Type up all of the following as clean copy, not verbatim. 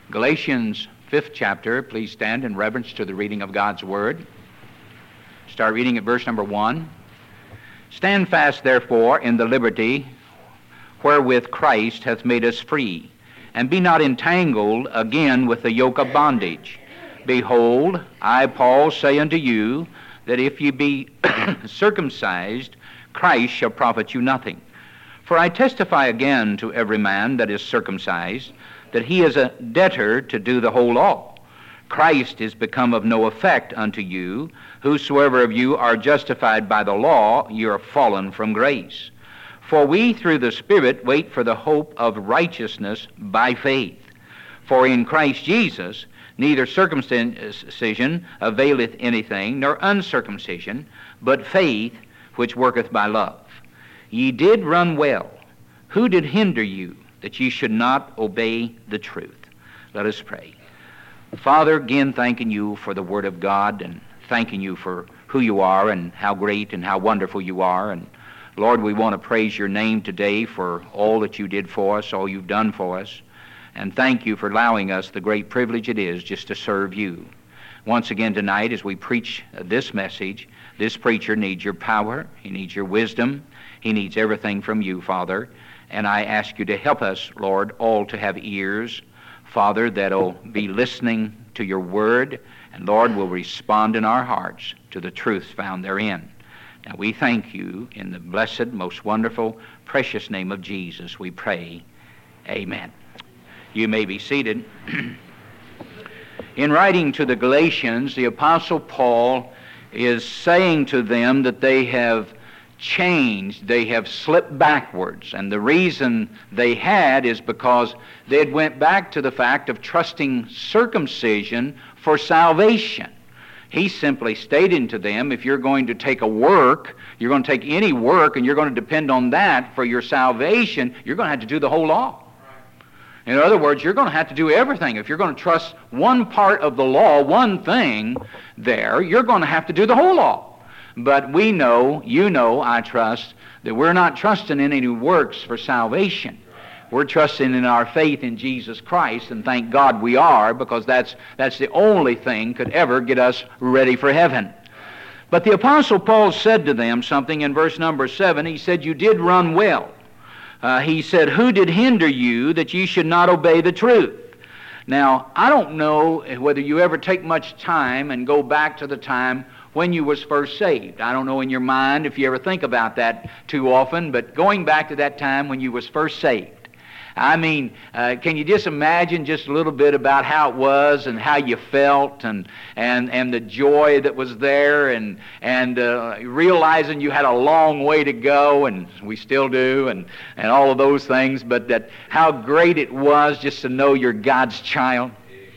Galatians 5th chapter. Please stand in reverence to the reading of God's Word. Start reading at verse number 1. Stand fast, therefore, in the liberty wherewith Christ hath made us free, and be not entangled again with the yoke of bondage. Behold, I, Paul, say unto you, that if ye be circumcised, Christ shall profit you nothing. For I testify again to every man that is circumcised, that he is a debtor to do the whole law. Christ is become of no effect unto you. Whosoever of you are justified by the law, ye are fallen from grace. For we through the Spirit wait for the hope of righteousness by faith. For in Christ Jesus neither circumcision availeth anything, nor uncircumcision, but faith which worketh by love. Ye did run well. Who did hinder you, that ye should not obey the truth? Let us pray. Father, again thanking you for the Word of God, and thanking you for who you are and how great and how wonderful you are. And Lord, we want to praise your name today for all that you did for us, all you've done for us. And thank you for allowing us the great privilege it is just to serve you. Once again tonight, as we preach this message, this preacher needs your power, he needs your wisdom, he needs everything from you, Father. And I ask you to help us, Lord, all to have ears, Father, that'll be listening to your word, and Lord, will respond in our hearts to the truths found therein. Now we thank you in the blessed, most wonderful, precious name of Jesus, we pray. Amen. You may be seated. In writing to the Galatians, the Apostle Paul is saying to them that they have changed, they have slipped backwards, and the reason they had is because they had went back to the fact of trusting circumcision for salvation. He simply stated to them, if you're going to take a work, you're going to take any work and you're going to depend on that for your salvation, you're going to have to do the whole law. In other words, you're going to have to do everything. If you're going to trust one part of the law, one thing there, you're going to have to do the whole law. But we know, you know, I trust, that we're not trusting in any works for salvation. We're trusting in our faith in Jesus Christ, and thank God we are, because that's the only thing could ever get us ready for heaven. But the Apostle Paul said to them something in verse number 7. He said, you did run well. He said, who did hinder you that ye should not obey the truth? Now, I don't know whether you ever take much time and go back to the time when you was first saved. I don't know in your mind if you ever think about that too often, but going back to that time when you was first saved. I mean, can you just imagine just a little bit about how it was and how you felt and the joy that was there and realizing you had a long way to go, and we still do, and all of those things, but that how great it was just to know you're God's child.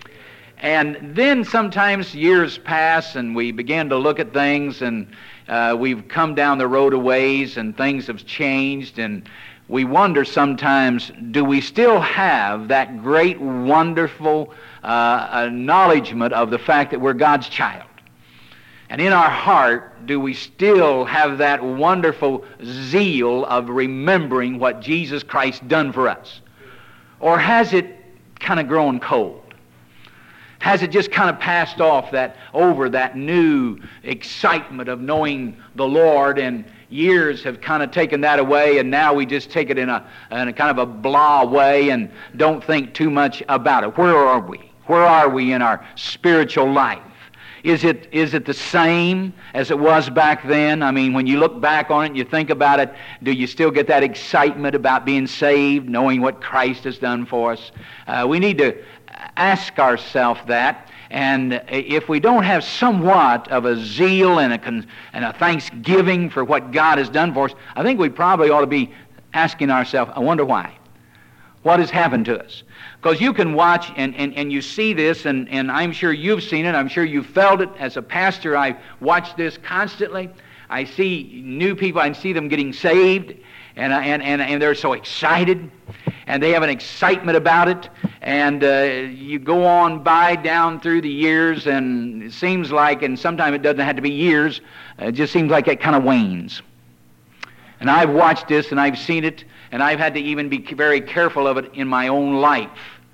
And then sometimes years pass and we begin to look at things, and we've come down the road a ways and things have changed, and we wonder sometimes, do we still have that great, wonderful acknowledgement of the fact that we're God's child? And in our heart, do we still have that wonderful zeal of remembering what Jesus Christ done for us? Or has it kind of grown cold? Has it just kind of passed off over that new excitement of knowing the Lord, and years have kind of taken that away, and now we just take it in a kind of a blah way and don't think too much about it? Where are we? Where are we in our spiritual life? Is it the same as it was back then? I mean, when you look back on it and you think about it, do you still get that excitement about being saved, knowing what Christ has done for us? We need to ask ourselves that, and if we don't have somewhat of a zeal and a thanksgiving for what God has done for us, I think we probably ought to be asking ourselves, I wonder why. What has happened to us? Because you can watch and you see this, and I'm sure you've seen it, I'm sure you've felt it. As a pastor, I watch this constantly. I see new people, I see them getting saved, and they're so excited, and they have an excitement about it, and you go on by down through the years, and it seems like, and sometimes it doesn't have to be years, it just seems like it kind of wanes. And I've watched this, and I've seen it, and I've had to even be very careful of it in my own life.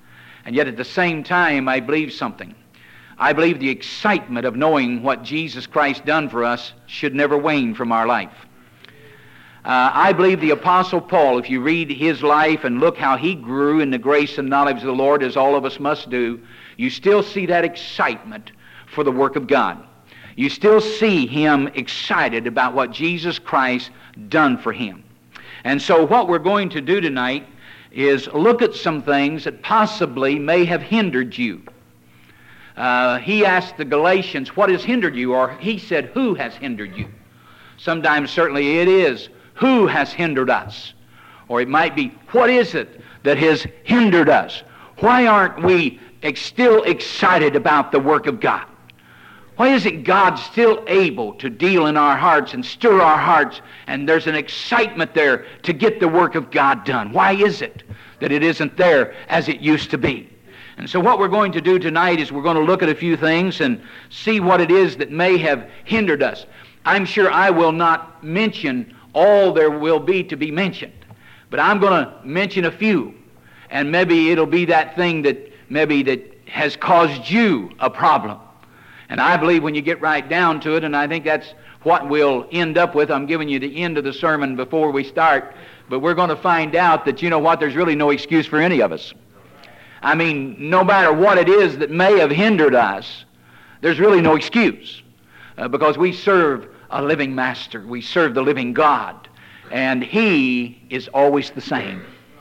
And yet at the same time, I believe something. I believe the excitement of knowing what Jesus Christ done for us should never wane from our life. I believe the Apostle Paul, if you read his life and look how he grew in the grace and knowledge of the Lord, as all of us must do, you still see that excitement for the work of God. You still see him excited about what Jesus Christ done for him. And so what we're going to do tonight is look at some things that possibly may have hindered you. He asked the Galatians, what has hindered you? Or he said, who has hindered you? Sometimes certainly it is, who has hindered us? Or it might be, what is it that has hindered us? Why aren't we still excited about the work of God? Why isn't God still able to deal in our hearts and stir our hearts, and there's an excitement there to get the work of God done? Why is it that it isn't there as it used to be? And so what we're going to do tonight is we're going to look at a few things and see what it is that may have hindered us. I'm sure I will not mention all there will be to be mentioned, but I'm going to mention a few, and maybe it'll be that thing that has caused you a problem. And I believe when you get right down to it, and I think that's what we'll end up with. I'm giving you the end of the sermon before we start, but we're going to find out that, you know what, there's really no excuse for any of us. I mean, no matter what it is that may have hindered us, there's really no excuse, because we serve a living master. We serve the living God, and he is always the same.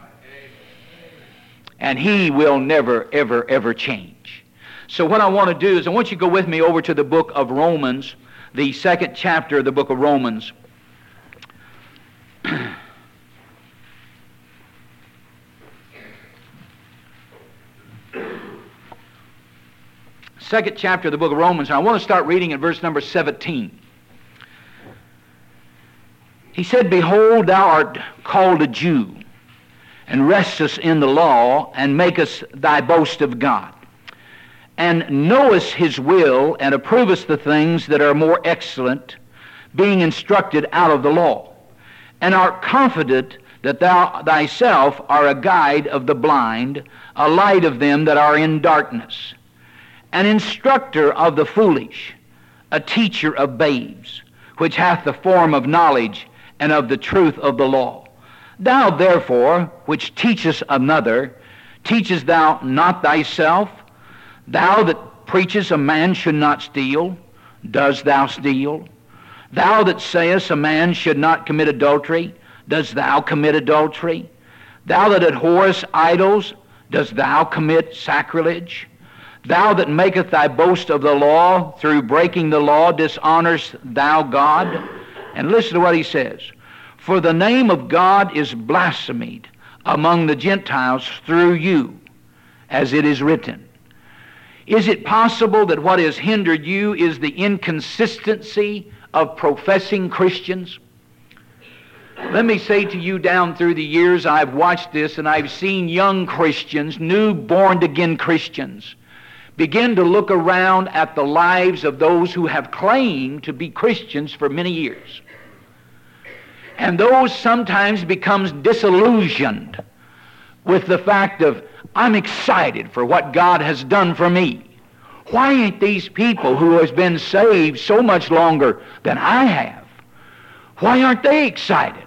And he will never, ever, ever change. So what I want to do is I want you to go with me over to the book of Romans, the 2nd chapter of the book of Romans. Second chapter of the book of Romans, and I want to start reading at verse number 17. He said, behold, thou art called a Jew, and restest in the law, and makest thy boast of God, and knowest his will, and approvest the things that are more excellent, being instructed out of the law, and art confident that thou thyself art a guide of the blind, a light of them that are in darkness, an instructor of the foolish, a teacher of babes, which hath the form of knowledge and of the truth of the law. Thou therefore, which teachest another, teachest thou not thyself? Thou that preachest a man should not steal, dost thou steal? Thou that sayest a man should not commit adultery, dost thou commit adultery? Thou that abhorrest idols, dost thou commit sacrilege? Thou that makest thy boast of the law, through breaking the law dishonorest thou God? And listen to what he says. For the name of God is blasphemed among the Gentiles through you, as it is written. Is it possible that what has hindered you is the inconsistency of professing Christians? Let me say to you, down through the years I've watched this, and I've seen young Christians, new born-again Christians, begin to look around at the lives of those who have claimed to be Christians for many years. And those sometimes becomes disillusioned with the fact of, I'm excited for what God has done for me. Why ain't these people who has been saved so much longer than I have, why aren't they excited?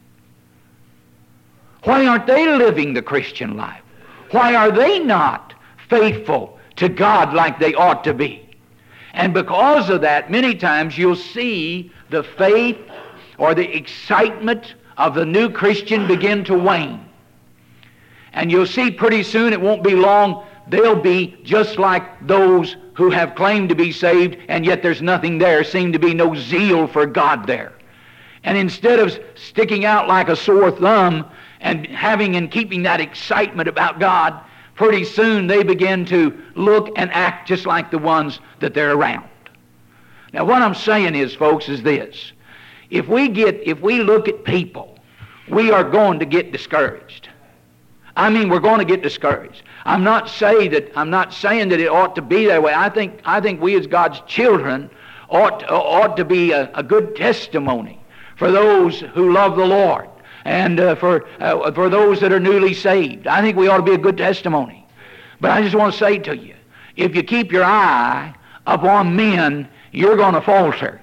Why aren't they living the Christian life? Why are they not faithful to God like they ought to be? And because of that, many times you'll see the faith or the excitement of the new Christian begin to wane. And you'll see pretty soon, it won't be long, they'll be just like those who have claimed to be saved, and yet there's nothing there, seem to be no zeal for God there. And instead of sticking out like a sore thumb and having and keeping that excitement about God, pretty soon they begin to look and act just like the ones that they're around. Now what I'm saying is, folks, is this. If we look at people, we are going to get discouraged. I mean, we're going to get discouraged. I'm not saying that it ought to be that way. I think we as God's children ought to be a good testimony for those who love the Lord, and for those that are newly saved. I think we ought to be a good testimony. But I just want to say to you, if you keep your eye upon men, you're going to falter.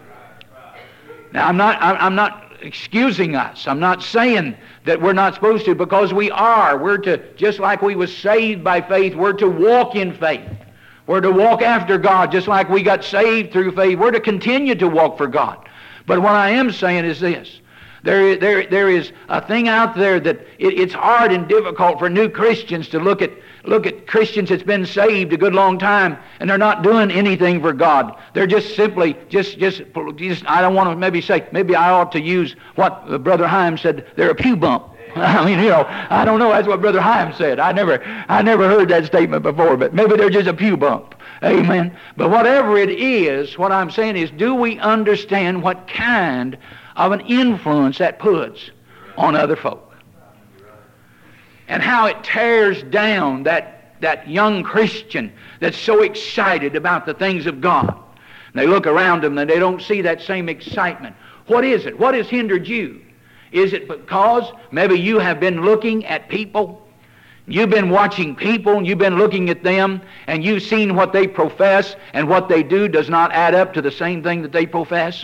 Now, I'm not excusing us. I'm not saying that we're not supposed to, because we are. We're to, just like we was saved by faith, we're to walk in faith. We're to walk after God, just like we got saved through faith. We're to continue to walk for God. But what I am saying is this. There is a thing out there that it's hard and difficult for new Christians to look at Christians that's been saved a good long time, and they're not doing anything for God. They're just simply just I don't want to maybe I ought to use what Brother Heim said. They're a pew bump. I mean, I don't know. That's what Brother Heim said. I never heard that statement before, but maybe they're just a pew bump. Amen. But whatever it is, what I'm saying is, do we understand what kind of an influence that puts on other folk? And how it tears down that young Christian that's so excited about the things of God. And they look around them and they don't see that same excitement. What is it? What has hindered you? Is it because maybe you have been looking at people? You've been watching people, and you've been looking at them, and you've seen what they profess, and what they do does not add up to the same thing that they profess?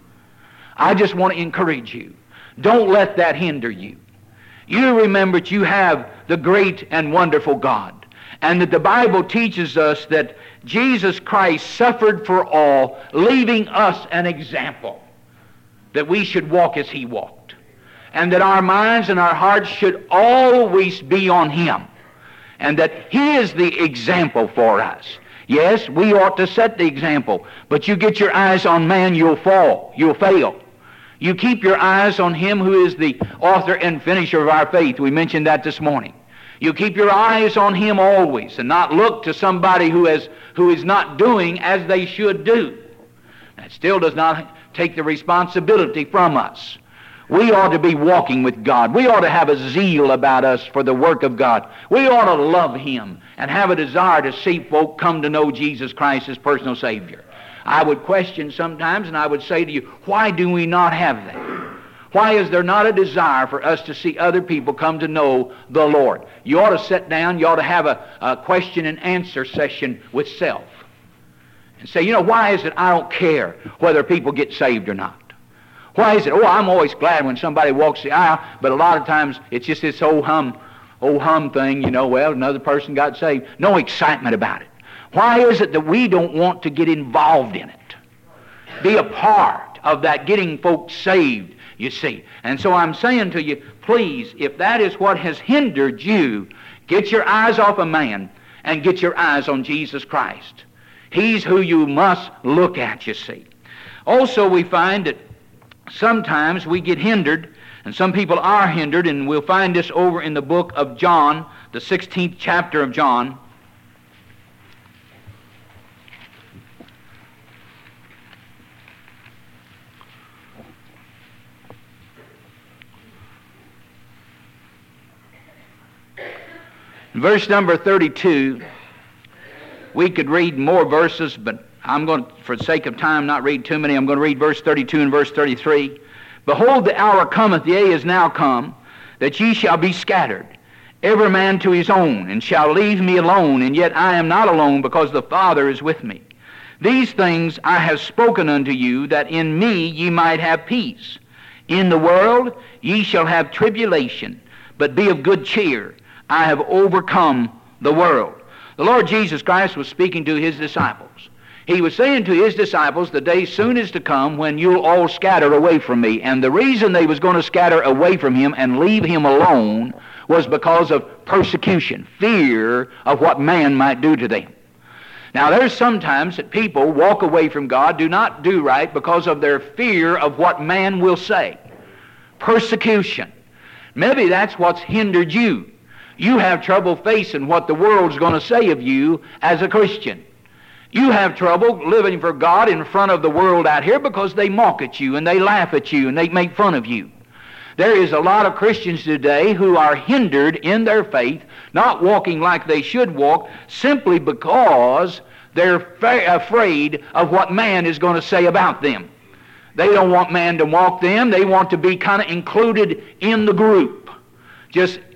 I just want to encourage you. Don't let that hinder you. You remember that you have the great and wonderful God, and that the Bible teaches us that Jesus Christ suffered for all, leaving us an example that we should walk as He walked, and that our minds and our hearts should always be on Him, and that He is the example for us. Yes, we ought to set the example, but you get your eyes on man, you'll fall, you'll fail. You keep your eyes on Him who is the author and finisher of our faith. We mentioned that this morning. You keep your eyes on Him always, and not look to somebody who is not doing as they should do. That still does not take the responsibility from us. We ought to be walking with God. We ought to have a zeal about us for the work of God. We ought to love Him and have a desire to see folk come to know Jesus Christ as personal Savior. I would question sometimes, and I would say to you, why do we not have that? Why is there not a desire for us to see other people come to know the Lord? You ought to sit down, you ought to have a question and answer session with self. And say, why is it I don't care whether people get saved or not? Why is it, I'm always glad when somebody walks the aisle, but a lot of times it's just this old hum thing, well, another person got saved. No excitement about it. Why is it that we don't want to get involved in it? Be a part of that getting folks saved, you see. And so I'm saying to you, please, if that is what has hindered you, get your eyes off of man and get your eyes on Jesus Christ. He's who you must look at, you see. Also, we find that sometimes we get hindered, and some people are hindered, and we'll find this over in the book of John, the 16th chapter of John. Verse number 32, we could read more verses, but I'm going to, for the sake of time, not read too many. I'm going to read verse 32 and verse 33. Behold, the hour cometh, yea, is now come, that ye shall be scattered, every man to his own, and shall leave me alone, and yet I am not alone, because the Father is with me. These things I have spoken unto you, that in me ye might have peace. In the world ye shall have tribulation, but be of good cheer. I have overcome the world. The Lord Jesus Christ was speaking to His disciples. He was saying to His disciples, the day soon is to come when you'll all scatter away from me. And the reason they was going to scatter away from Him and leave Him alone was because of persecution, fear of what man might do to them. Now, there's sometimes that people walk away from God, do not do right because of their fear of what man will say. Persecution. Maybe that's what's hindered you. You have trouble facing what the world's going to say of you as a Christian. You have trouble living for God in front of the world out here because they mock at you and they laugh at you and they make fun of you. There is a lot of Christians today who are hindered in their faith, not walking like they should walk, simply because they're afraid of what man is going to say about them. They don't want man to mock them. They want to be kind of included in the group. Just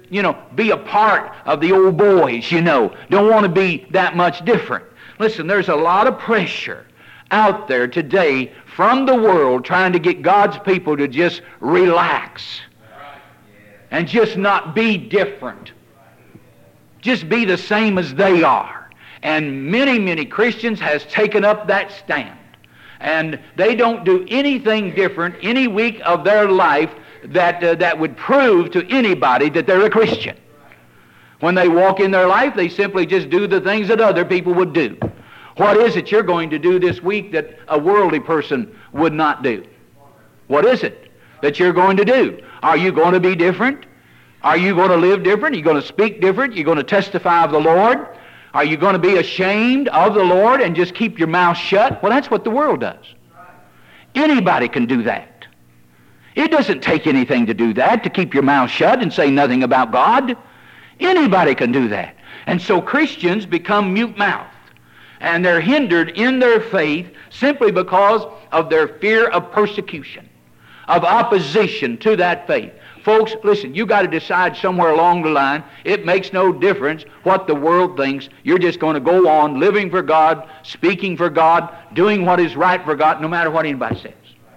be a part of the old boys, Don't want to be that much different. Listen, there's a lot of pressure out there today from the world trying to get God's people to just relax and just not be different. Just be the same as they are. And many, many Christians has taken up that stand. And they don't do anything different any week of their life that would prove to anybody that they're a Christian. When they walk in their life, they simply just do the things that other people would do. What is it you're going to do this week that a worldly person would not do? What is it that you're going to do? Are you going to be different? Are you going to live different? Are you going to speak different? Are you going to testify of the Lord? Are you going to be ashamed of the Lord and just keep your mouth shut? Well, that's what the world does. Anybody can do that. It doesn't take anything to do that, to keep your mouth shut and say nothing about God. Anybody can do that. And so Christians become mute-mouthed. And they're hindered in their faith simply because of their fear of persecution, of opposition to that faith. Folks, listen, you got to decide somewhere along the line, it makes no difference what the world thinks. You're just going to go on living for God, speaking for God, doing what is right for God, no matter what anybody says.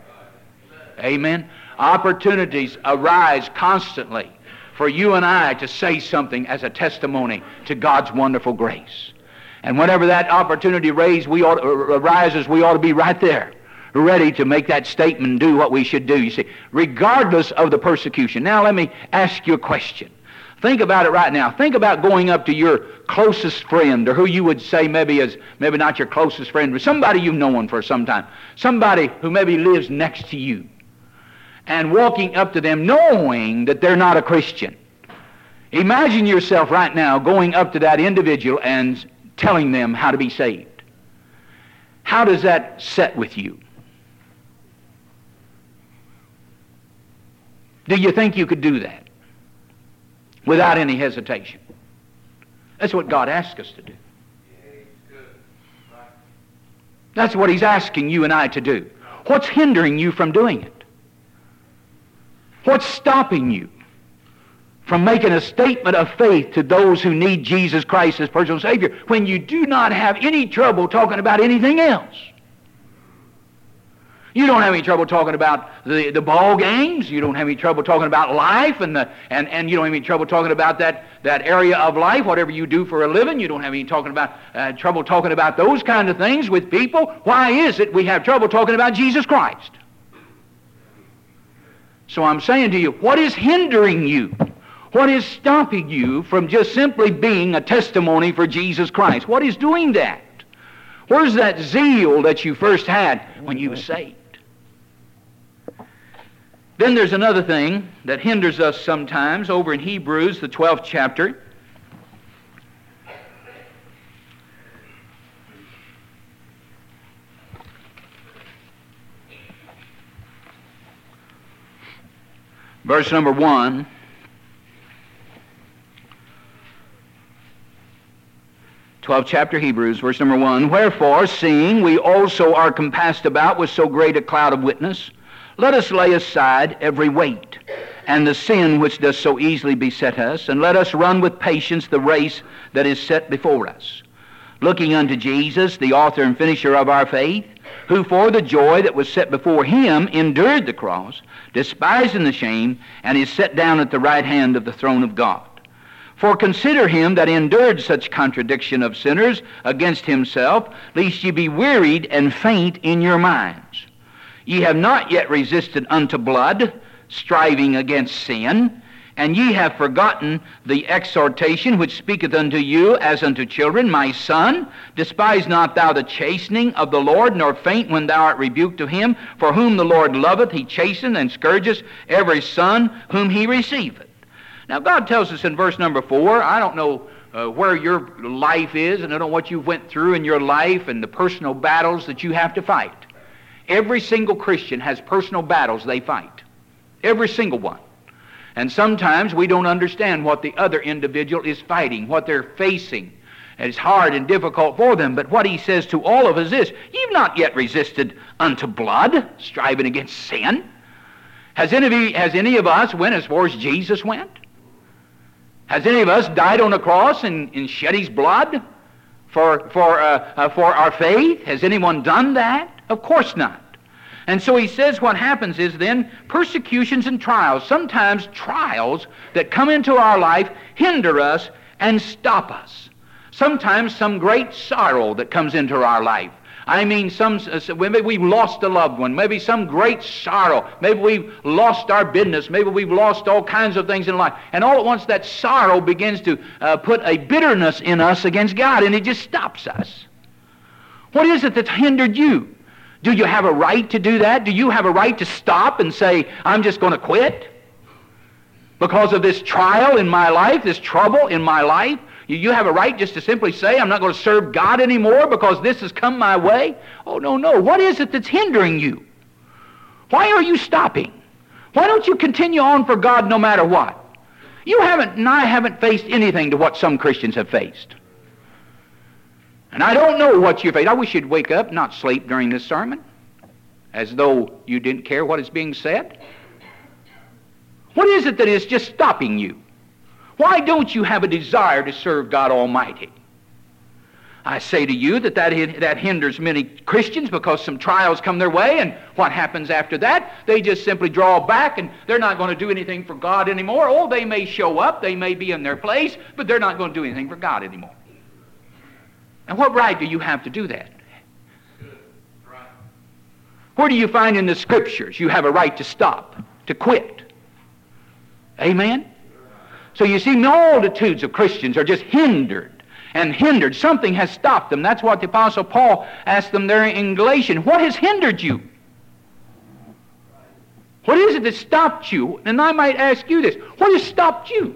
Amen. Opportunities arise constantly for you and I to say something as a testimony to God's wonderful grace. And whenever that opportunity arises, we ought to be right there, ready to make that statement and do what we should do, you see, regardless of the persecution. Now let me ask you a question. Think about it right now. Think about going up to your closest friend, or who you would say maybe not your closest friend, but somebody you've known for some time, somebody who maybe lives next to you, and walking up to them knowing that they're not a Christian. Imagine yourself right now going up to that individual and telling them how to be saved. How does that set with you? Do you think you could do that without any hesitation? That's what God asks us to do. That's what He's asking you and I to do. What's hindering you from doing it? What's stopping you from making a statement of faith to those who need Jesus Christ as personal Savior when you do not have any trouble talking about anything else? You don't have any trouble talking about the ball games. You don't have any trouble talking about life, and you don't have any trouble talking about that area of life, whatever you do for a living. You don't have any trouble talking about those kind of things with people. Why is it we have trouble talking about Jesus Christ? So I'm saying to you, what is hindering you? What is stopping you from just simply being a testimony for Jesus Christ? What is doing that? Where's that zeal that you first had when you were saved? Then there's another thing that hinders us sometimes over in Hebrews, the 12th chapter. Verse number 1. 12th chapter Hebrews, verse number 1. Wherefore, seeing we also are compassed about with so great a cloud of witness, let us lay aside every weight, and the sin which does so easily beset us, and let us run with patience the race that is set before us, looking unto Jesus, the author and finisher of our faith, who for the joy that was set before him endured the cross, despising the shame, and is set down at the right hand of the throne of God. For consider him that endured such contradiction of sinners against himself, lest ye be wearied and faint in your minds. Ye have not yet resisted unto blood, striving against sin, and ye have forgotten the exhortation which speaketh unto you as unto children. My son, despise not thou the chastening of the Lord, nor faint when thou art rebuked of him. For whom the Lord loveth, he chasteneth and scourgeth every son whom he receiveth. Now God tells us in verse number 4, I don't know where your life is, and I don't know what you went through in your life and the personal battles that you have to fight. Every single Christian has personal battles they fight. Every single one. And sometimes we don't understand what the other individual is fighting, what they're facing. And it's hard and difficult for them. But what he says to all of us is, you've not yet resisted unto blood, striving against sin. Has any of us went as far as Jesus went? Has any of us died on a cross and shed his blood for our faith? Has anyone done that? Of course not. And so he says what happens is then persecutions and trials, sometimes trials that come into our life hinder us and stop us. Sometimes some great sorrow that comes into our life. I mean, maybe we've lost a loved one, maybe some great sorrow, maybe we've lost our business, maybe we've lost all kinds of things in life. And all at once that sorrow begins to put a bitterness in us against God, and it just stops us. What is it that's hindered you? Do you have a right to do that? Do you have a right to stop and say, I'm just going to quit because of this trial in my life, this trouble in my life? You have a right just to simply say, I'm not going to serve God anymore because this has come my way? Oh, no. What is it that's hindering you? Why are you stopping? Why don't you continue on for God no matter what? You haven't, and I haven't faced anything to what some Christians have faced. And I don't know what you face. I wish you'd wake up, not sleep during this sermon, as though you didn't care what is being said. What is it that is just stopping you? Why don't you have a desire to serve God Almighty? I say to you that hinders many Christians because some trials come their way, and what happens after that? They just simply draw back, and they're not going to do anything for God anymore. Oh, they may show up, they may be in their place, but they're not going to do anything for God anymore. And what right do you have to do that? Where do you find in the Scriptures you have a right to stop, to quit? Amen? So you see, multitudes of Christians are just hindered and hindered. Something has stopped them. That's what the Apostle Paul asked them there in Galatians. What has hindered you? What is it that stopped you? And I might ask you this. What has stopped you?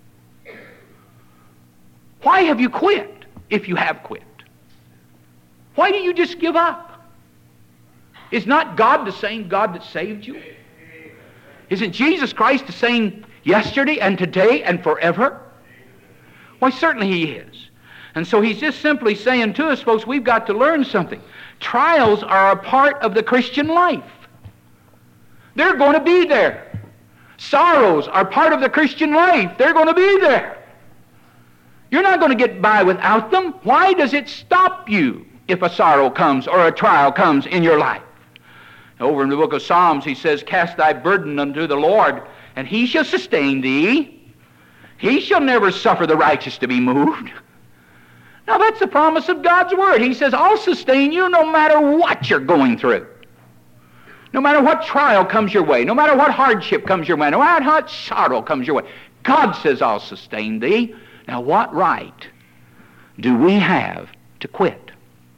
Why have you quit? If you have quit, why do you just give up? Is not God the same God that saved you? Isn't Jesus Christ the same yesterday and today and forever? Why, certainly He is. And so He's just simply saying to us, folks, we've got to learn something. Trials are a part of the Christian life. They're going to be there. Sorrows are part of the Christian life. They're going to be there. You're not going to get by without them. Why does it stop you if a sorrow comes or a trial comes in your life? Over in the book of Psalms, he says, cast thy burden unto the Lord, and He shall sustain thee. He shall never suffer the righteous to be moved. Now that's the promise of God's Word. He says, I'll sustain you no matter what you're going through. No matter what trial comes your way, no matter what hardship comes your way, no matter what sorrow comes your way. God says, I'll sustain thee. Now, what right do we have to quit?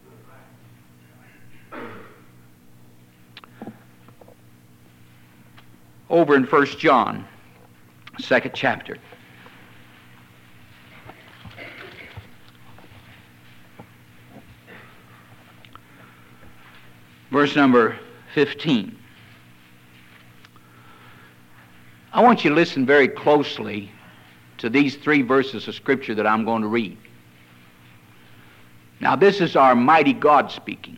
Over in 1 John, 2nd chapter. Verse number 15. I want you to listen very closely to these 3 verses of Scripture that I'm going to read. Now, this is our mighty God speaking.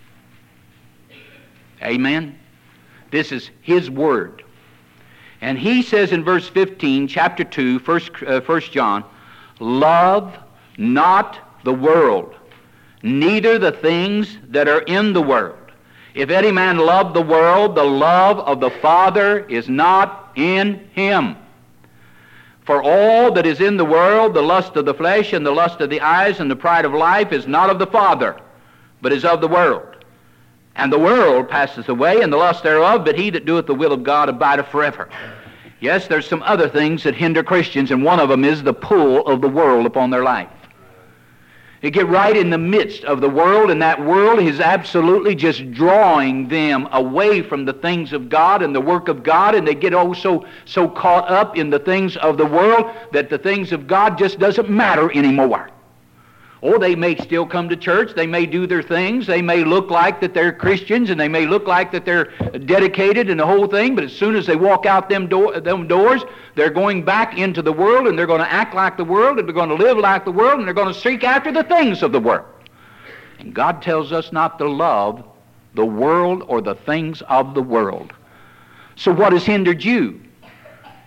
Amen? This is His Word. And He says in verse 15, chapter 2, 1 John, love not the world, neither the things that are in the world. If any man love the world, the love of the Father is not in him. For all that is in the world, the lust of the flesh and the lust of the eyes and the pride of life is not of the Father, but is of the world. And the world passes away, and the lust thereof, but he that doeth the will of God abideth forever. Yes, there's some other things that hinder Christians, and one of them is the pull of the world upon their life. They get right in the midst of the world, and that world is absolutely just drawing them away from the things of God and the work of God, and they get so caught up in the things of the world that the things of God just doesn't matter anymore. Or they may still come to church, they may do their things, they may look like that they're Christians, and they may look like that they're dedicated and the whole thing, but as soon as they walk out them doors, they're going back into the world, and they're going to act like the world, and they're going to live like the world, and they're going to seek after the things of the world. And God tells us not to love the world or the things of the world. So what has hindered you?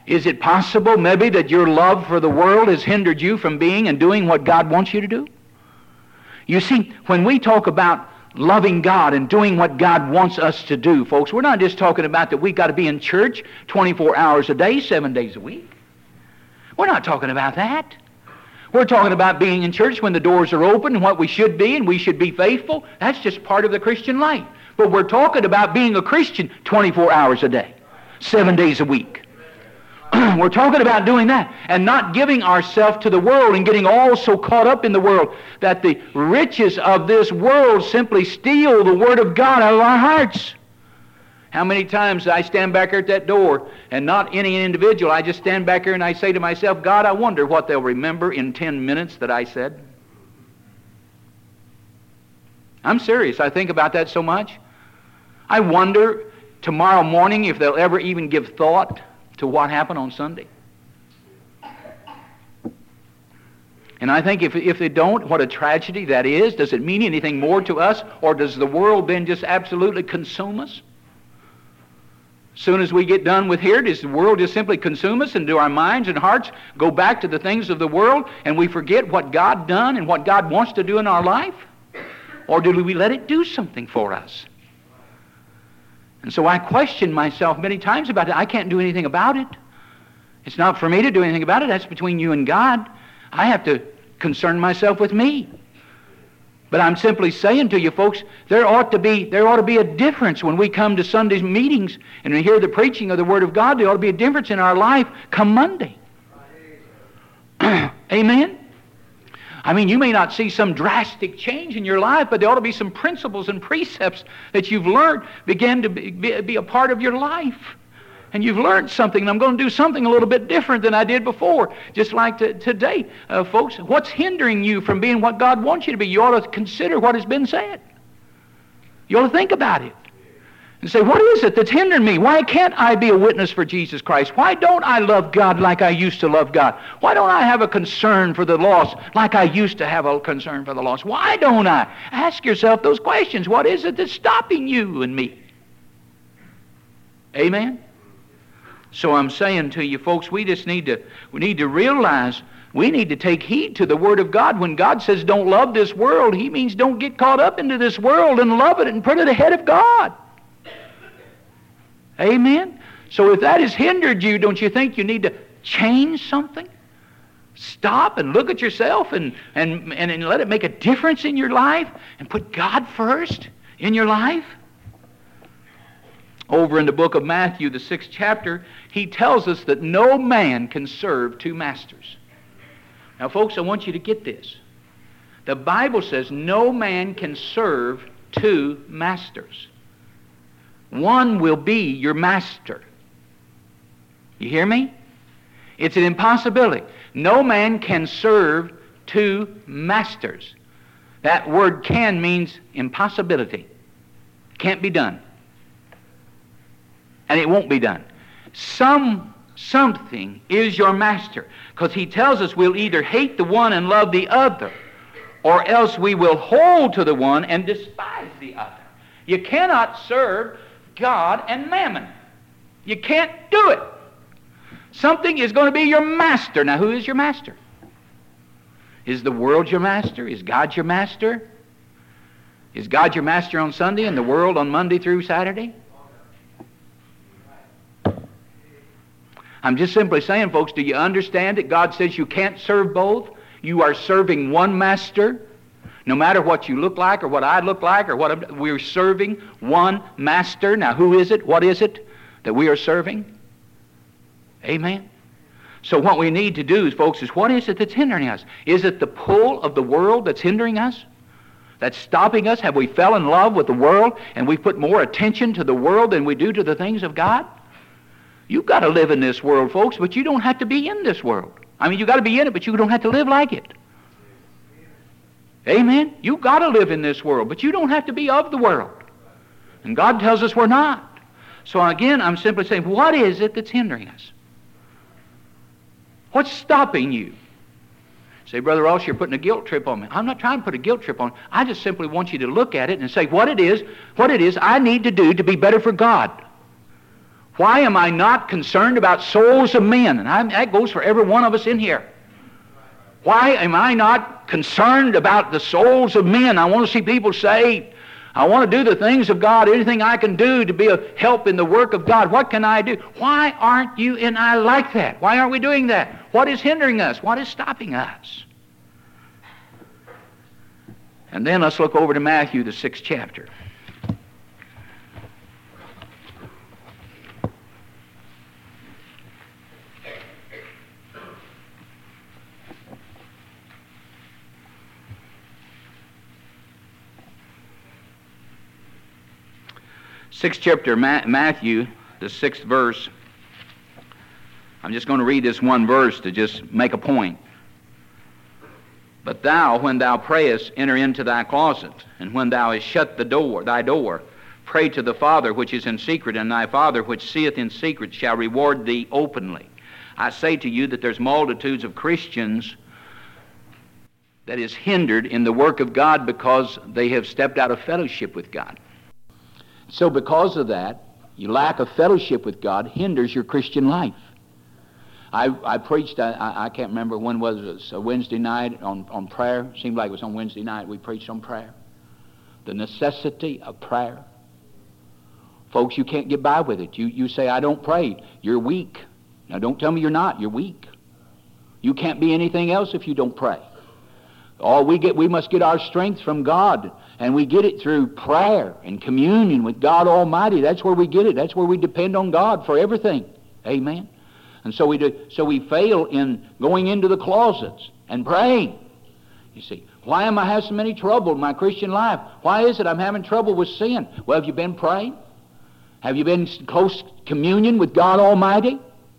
Is it possible maybe that your love for the world has hindered you from being and doing what God wants you to do? You see, when we talk about loving God and doing what God wants us to do, folks, we're not just talking about that we've got to be in church 24 hours a day, 7 days a week. We're not talking about that. We're talking about being in church when the doors are open and what we should be, and we should be faithful. That's just part of the Christian life. But we're talking about being a Christian 24 hours a day, 7 days a week. We're talking about doing that and not giving ourselves to the world and getting all so caught up in the world that the riches of this world simply steal the Word of God out of our hearts. How many times I stand back here at that door, and not any individual, I just stand back here and I say to myself, God, I wonder what they'll remember in 10 minutes that I said. I'm serious. I think about that so much. I wonder tomorrow morning if they'll ever even give thought to what happened on Sunday. And I think if they don't, what a tragedy that is. Does it mean anything more to us, or does the world then just absolutely consume us? As soon as we get done with here, does the world just simply consume us, and do our minds and hearts go back to the things of the world, and we forget what God done and what God wants to do in our life? Or do we let it do something for us? And so I question myself many times about it. I can't do anything about it. It's not for me to do anything about it. That's between you and God. I have to concern myself with me. But I'm simply saying to you folks, there ought to be a difference when we come to Sunday's meetings and we hear the preaching of the Word of God. There ought to be a difference in our life come Monday. Amen? I mean, you may not see some drastic change in your life, but there ought to be some principles and precepts that you've learned begin to be a part of your life. And you've learned something, and I'm going to do something a little bit different than I did before. Just like today, folks, what's hindering you from being what God wants you to be? You ought to consider what has been said. You ought to think about it. And say, what is it that's hindering me? Why can't I be a witness for Jesus Christ? Why don't I love God like I used to love God? Why don't I have a concern for the lost like I used to have a concern for the lost? Why don't I? Ask yourself those questions. What is it that's stopping you and me? Amen? So I'm saying to you folks, we need to realize we need to take heed to the Word of God. When God says don't love this world, He means don't get caught up into this world and love it and put it ahead of God. Amen? So if that has hindered you, don't you think you need to change something? Stop and look at yourself and let it make a difference in your life and put God first in your life? Over in the book of Matthew, the 6th chapter, he tells us that no man can serve two masters. Now, folks, I want you to get this. The Bible says no man can serve two masters. One will be your master. You hear me? It's an impossibility. No man can serve two masters. That word can means impossibility. Can't be done. And it won't be done. Something is your master. Because he tells us we'll either hate the one and love the other, or else we will hold to the one and despise the other. You cannot serve God and mammon. You can't do it. Something is going to be your master. Now, who is your master? Is the world your master? Is God your master? Is God your master on Sunday and the world on Monday through Saturday? I'm just simply saying, folks, do you understand that God says you can't serve both? You are serving one master. No matter what you look like or what I look like or what we're serving one master. Now, who is it? What is it that we are serving? Amen. So what we need to do, folks, is what is it that's hindering us? Is it the pull of the world that's hindering us? That's stopping us? Have we fell in love with the world and we put more attention to the world than we do to the things of God? You've got to live in this world, folks, but you don't have to be in this world. I mean, you've got to be in it, but you don't have to live like it. Amen? You've got to live in this world, but you don't have to be of the world. And God tells us we're not. So again, I'm simply saying, what is it that's hindering us? What's stopping you? Say, Brother Ross, you're putting a guilt trip on me. I'm not trying to put a guilt trip on you. I just simply want you to look at it and say what it is I need to do to be better for God. Why am I not concerned about souls of men? And that goes for every one of us in here. Why am I not concerned about the souls of men? I want to see people saved. I want to do the things of God, anything I can do to be of help in the work of God. What can I do? Why aren't you and I like that? Why aren't we doing that? What is hindering us? What is stopping us? And then let's look over to Matthew, the 6th chapter. Sixth chapter, Matthew, the 6th verse. I'm just going to read this one verse to just make a point. But thou, when thou prayest, enter into thy closet, and when thou hast shut thy door, pray to the Father which is in secret, and thy Father which seeth in secret shall reward thee openly. I say to you that there's multitudes of Christians that is hindered in the work of God because they have stepped out of fellowship with God. So because of that, your lack of fellowship with God hinders your Christian life. I preached, I can't remember when was it, a Wednesday night on prayer. Seemed like it was on Wednesday night we preached on prayer. The necessity of prayer. Folks, you can't get by with it. You say, I don't pray. You're weak. Now don't tell me you're not. You're weak. You can't be anything else if you don't pray. We must get our strength from God, and we get it through prayer and communion with God Almighty. That's where we get it. That's where we depend on God for everything. Amen. And so we do. So we fail in going into the closets and praying. You see, why am I having so many trouble in my Christian life? Why is it I'm having trouble with sin? Well, have you been praying? Have you been in close communion with God Almighty?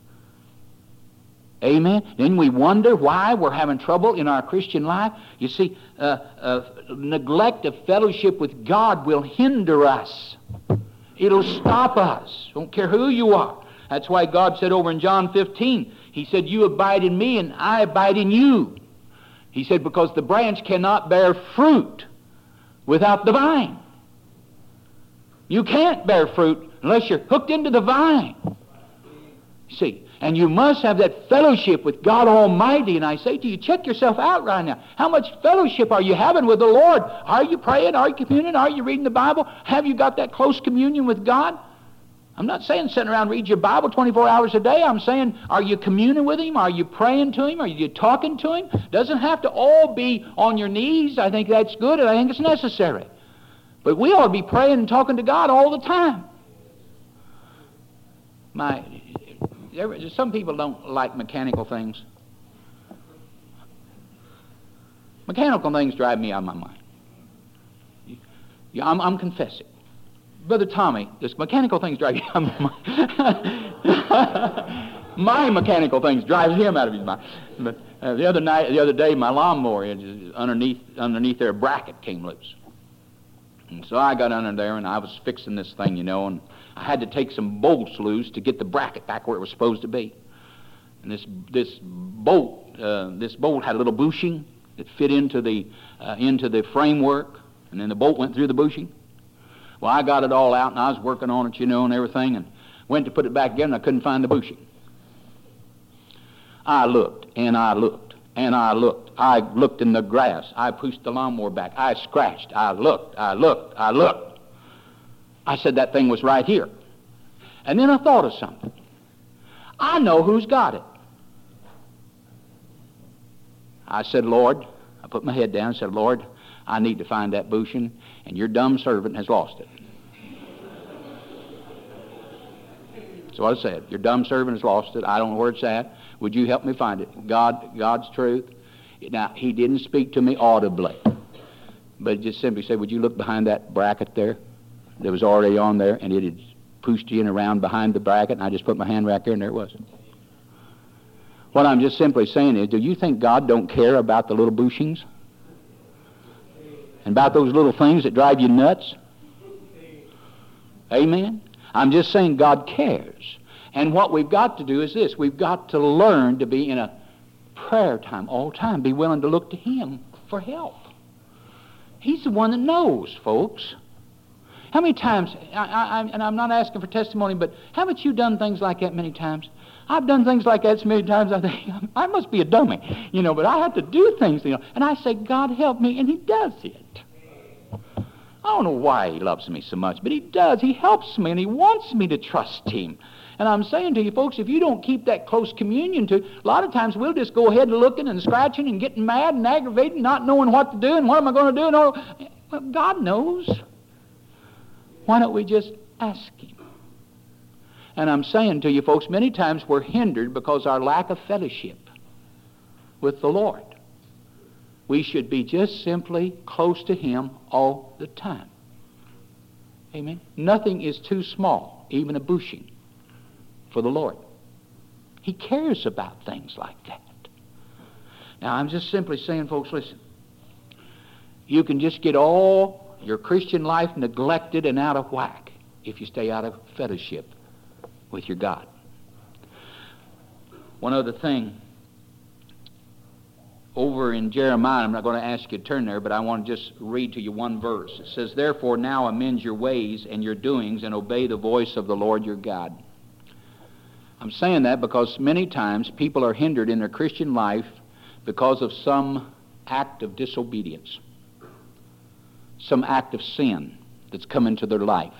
Amen. Then we wonder why we're having trouble in our Christian life. You see, neglect of fellowship with God will hinder us. It'll stop us. Don't care who you are. That's why God said over in John 15, He said, you abide in me and I abide in you. He said, because the branch cannot bear fruit without the vine. You can't bear fruit unless you're hooked into the vine. See, and you must have that fellowship with God Almighty. And I say to you, check yourself out right now. How much fellowship are you having with the Lord? Are you praying? Are you communing? Are you reading the Bible? Have you got that close communion with God? I'm not saying sit around and read your Bible 24 hours a day. I'm saying, are you communing with Him? Are you praying to Him? Are you talking to Him? Doesn't have to all be on your knees. I think that's good, and I think it's necessary. But we ought to be praying and talking to God all the time. Some people don't like mechanical things. Mechanical things drive me out of my mind. Yeah, I'm confessing. Brother Tommy, this mechanical things drive you out of my mind. My mechanical things drives him out of his mind. But the other day, my lawnmower, underneath their bracket came loose. And so I got under there and I was fixing this thing, and I had to take some bolts loose to get the bracket back where it was supposed to be. And this bolt had a little bushing that fit into the framework, and then the bolt went through the bushing. Well, I got it all out, and I was working on it, and everything, and went to put it back again, and I couldn't find the bushing. I looked, and I looked, and I looked. I looked in the grass. I pushed the lawnmower back. I scratched. I looked. I said that thing was right here. And then I thought of something. I know who's got it. I said, Lord, I put my head down and said, Lord, I need to find that bushing, and your dumb servant has lost it. So I said, your dumb servant has lost it. I don't know where it's at. Would you help me find it? God's truth. Now, He didn't speak to me audibly, but just simply said, would you look behind that bracket there that was already on there, and it had pushed in around behind the bracket, and I just put my hand right there, and there it was. What I'm just simply saying is, do you think God don't care about the little bushings? And about those little things that drive you nuts? Amen? I'm just saying God cares. And what we've got to do is this. We've got to learn to be in a prayer time all the time. Be willing to look to Him for help. He's the one that knows, folks. How many times, and I'm not asking for testimony, but haven't you done things like that many times? I've done things like that so many times, I think, I must be a dummy, but I have to do things, and I say, God help me, and He does it. I don't know why He loves me so much, but He does. He helps me, and He wants me to trust Him. And I'm saying to you folks, if you don't keep that close communion to, a lot of times we'll just go ahead looking and scratching and getting mad and aggravated, not knowing what to do and what am I going to do and all. Well, God knows. Why don't we just ask Him? And I'm saying to you folks, many times we're hindered because our lack of fellowship with the Lord. We should be just simply close to Him all the time. Amen? Nothing is too small, even a bushing, for the Lord. He cares about things like that. Now, I'm just simply saying, folks, listen. You can just get all your Christian life neglected and out of whack if you stay out of fellowship with your God. One other thing. Over in Jeremiah, I'm not going to ask you to turn there, but I want to just read to you one verse. It says, "Therefore now amend your ways and your doings and obey the voice of the Lord your God." I'm saying that because many times people are hindered in their Christian life because of some act of disobedience, some act of sin that's come into their life.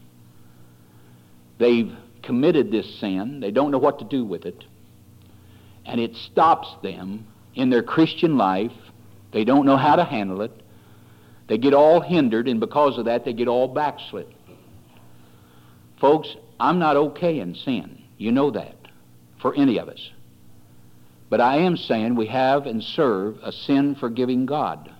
They've committed this sin, they don't know what to do with it, and it stops them in their Christian life. They don't know how to handle it. They get all hindered, and because of that, they get all backslid. Folks, I'm not okay in sin. You know that, for any of us. But I am saying we have and serve a sin-forgiving God.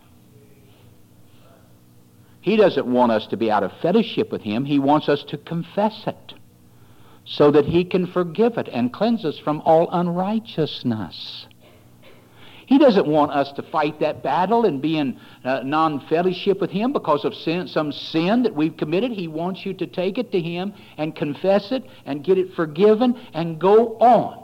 He doesn't want us to be out of fellowship with Him. He wants us to confess it so that He can forgive it and cleanse us from all unrighteousness. He doesn't want us to fight that battle and be in non-fellowship with Him because of some sin that we've committed. He wants you to take it to Him and confess it and get it forgiven and go on.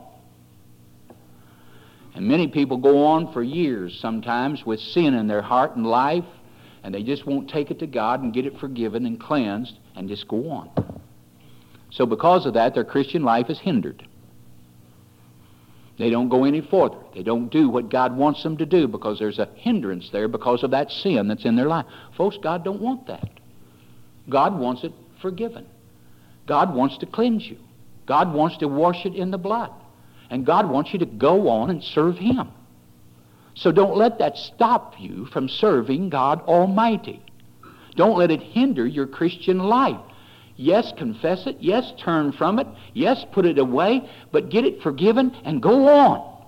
And many people go on for years sometimes with sin in their heart and life, and they just won't take it to God and get it forgiven and cleansed and just go on. So because of that, their Christian life is hindered. They don't go any further. They don't do what God wants them to do because there's a hindrance there because of that sin that's in their life. Folks, God don't want that. God wants it forgiven. God wants to cleanse you. God wants to wash it in the blood. And God wants you to go on and serve Him. So don't let that stop you from serving God Almighty. Don't let it hinder your Christian life. Yes, confess it. Yes, turn from it. Yes, put it away. But get it forgiven and go on.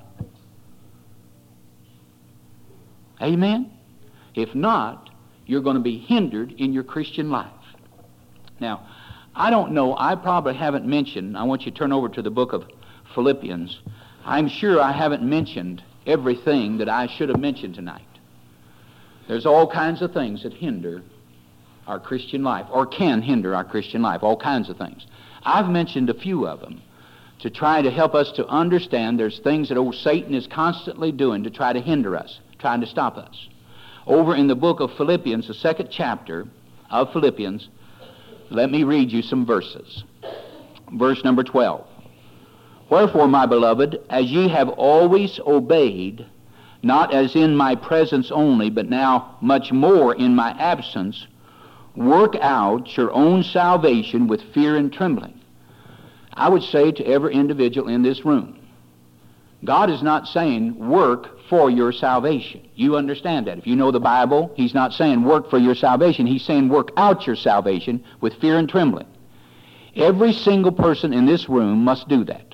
Amen? If not, you're going to be hindered in your Christian life. Now, I don't know. I probably haven't mentioned. I want you to turn over to the book of Philippians. I'm sure I haven't mentioned everything that I should have mentioned tonight. There's all kinds of things that hinder our Christian life, or can hinder our Christian life, all kinds of things. I've mentioned a few of them to try to help us to understand there's things that old Satan is constantly doing to try to hinder us, trying to stop us. Over in the book of Philippians, the 2nd chapter of Philippians, let me read you some verses. Verse number 12. "Wherefore, my beloved, as ye have always obeyed, not as in my presence only, but now much more in my absence, work out your own salvation with fear and trembling." I would say to every individual in this room, God is not saying work for your salvation. You understand that. If you know the Bible, He's not saying work for your salvation. He's saying work out your salvation with fear and trembling. Every single person in this room must do that.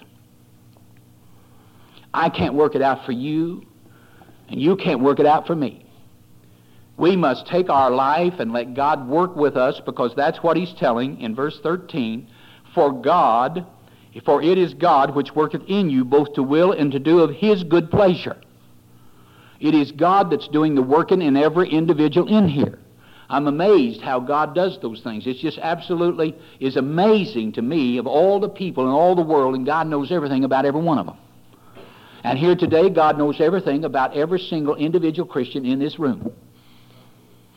I can't work it out for you, and you can't work it out for me. We must take our life and let God work with us, because that's what He's telling in verse 13. For it is God which worketh in you both to will and to do of His good pleasure. It is God that's doing the working in every individual in here. I'm amazed how God does those things. It's just absolutely is amazing to me of all the people in all the world, and God knows everything about every one of them. And here today, God knows everything about every single individual Christian in this room.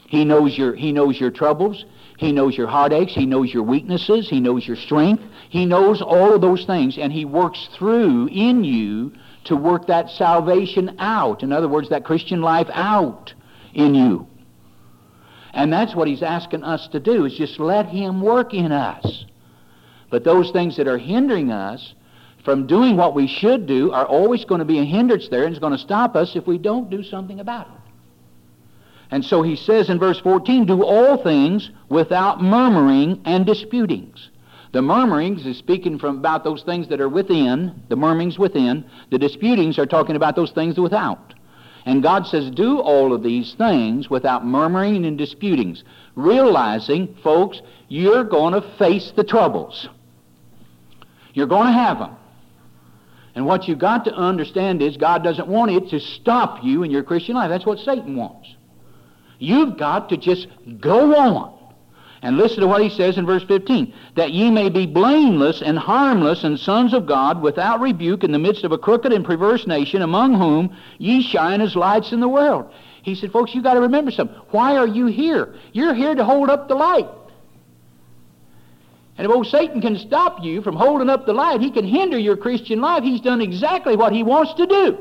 He knows your troubles. He knows your heartaches. He knows your weaknesses. He knows your strength. He knows all of those things, and He works through in you to work that salvation out. In other words, that Christian life out in you. And that's what He's asking us to do, is just let Him work in us. But those things that are hindering us from doing what we should do are always going to be a hindrance there, and it's going to stop us if we don't do something about it. And so He says in verse 14, do all things without murmuring and disputings. The murmurings is speaking about those things that are within, the murmurings within. The disputings are talking about those things without. And God says, do all of these things without murmuring and disputings, realizing, folks, you're going to face the troubles. You're going to have them. And what you've got to understand is God doesn't want it to stop you in your Christian life. That's what Satan wants. You've got to just go on. And listen to what he says in verse 15. That ye may be blameless and harmless and sons of God without rebuke in the midst of a crooked and perverse nation, among whom ye shine as lights in the world. He said, folks, you've got to remember something. Why are you here? You're here to hold up the light. And if old Satan can stop you from holding up the light, he can hinder your Christian life. He's done exactly what he wants to do.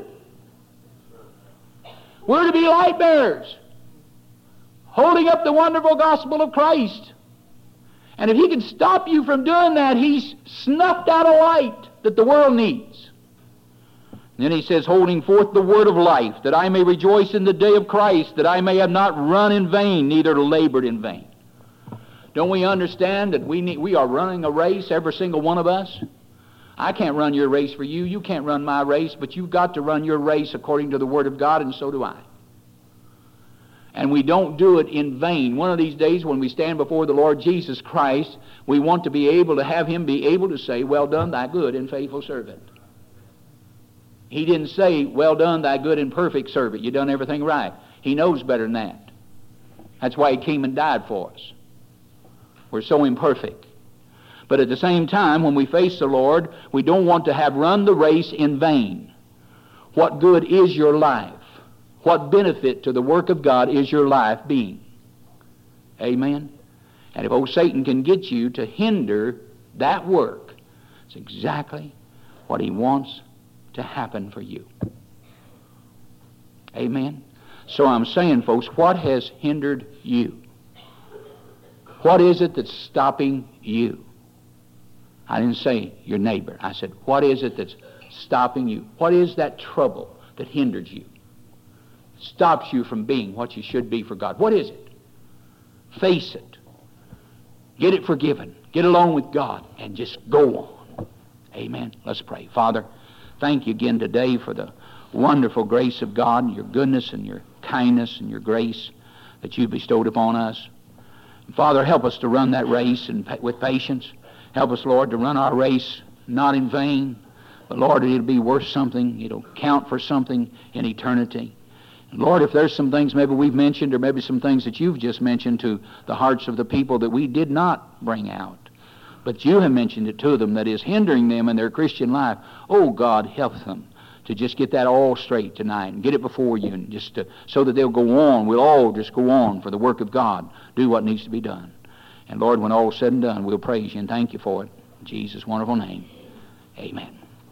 We're to be light bearers, holding up the wonderful gospel of Christ. And if he can stop you from doing that, he's snuffed out a light that the world needs. And then he says, holding forth the word of life, that I may rejoice in the day of Christ, that I may have not run in vain, neither labored in vain. Don't we understand that we are running a race, every single one of us? I can't run your race for you. You can't run my race, but you've got to run your race according to the Word of God, and so do I. And we don't do it in vain. One of these days when we stand before the Lord Jesus Christ, we want to be able to have Him be able to say, well done, thy good and faithful servant. He didn't say, well done, thy good and perfect servant. You done everything right. He knows better than that. That's why He came and died for us. We're so imperfect. But at the same time, when we face the Lord, we don't want to have run the race in vain. What good is your life? What benefit to the work of God is your life being? Amen? And if old Satan can get you to hinder that work, it's exactly what he wants to happen for you. Amen? So I'm saying, folks, what has hindered you? What is it that's stopping you? I didn't say your neighbor. I said, what is it that's stopping you? What is that trouble that hinders you? Stops you from being what you should be for God? What is it? Face it. Get it forgiven. Get along with God and just go on. Amen. Let's pray. Father, thank you again today for the wonderful grace of God and your goodness and your kindness and your grace that you've bestowed upon us. Father, help us to run that race with patience. Help us, Lord, to run our race not in vain, but, Lord, it'll be worth something. It'll count for something in eternity. And Lord, if there's some things maybe we've mentioned or maybe some things that you've just mentioned to the hearts of the people that we did not bring out, but you have mentioned it to them that is hindering them in their Christian life, oh, God, help them to just get that all straight tonight and get it before you, and just so that they'll go on. We'll all just go on for the work of God, do what needs to be done. And Lord, when all's said and done, we'll praise you and thank you for it. In Jesus' wonderful name, amen.